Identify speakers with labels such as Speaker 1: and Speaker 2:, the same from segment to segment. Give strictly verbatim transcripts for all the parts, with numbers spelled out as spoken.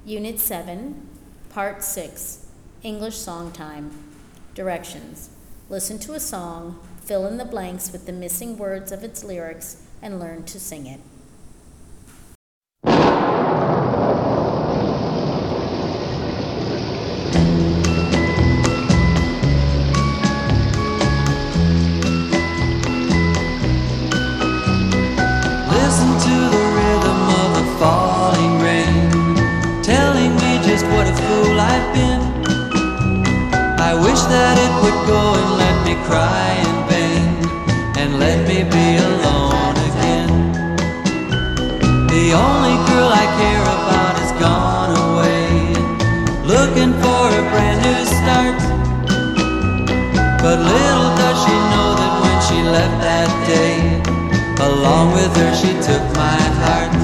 Speaker 1: Unit seven, Part six, English Song Time. Directions. Listen to a song, fill in the blanks with the missing words of its lyrics, and learn to sing it.
Speaker 2: Listen to the rhythm of the falling rain, telling me just what a fool I've been. I wish that it would go and let me cry in vain, and let me be alone again. The only girl I care about has gone away, looking for a brand new start. But little does she know that when she left that day, along with her she took my heart.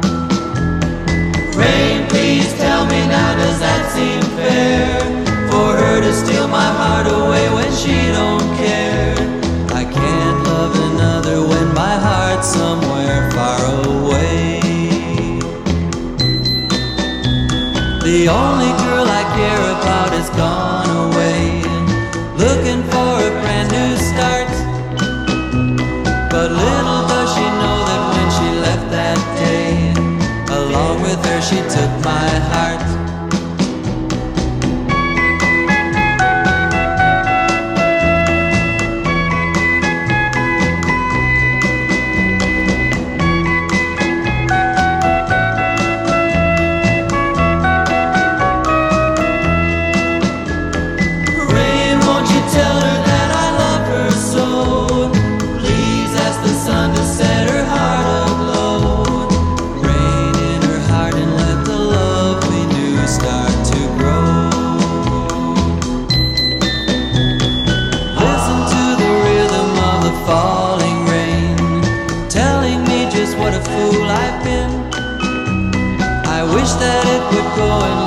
Speaker 2: Rain, please tell me now, does that seem fair? For her to steal my heart away when she don't care. I can't love another when my heart's somewhere far away. The only girl I care about has gone away, looking for a brand new start. But little does she know that when she left that day, along with her she took my heart. What a fool I've been. I wish that it would go and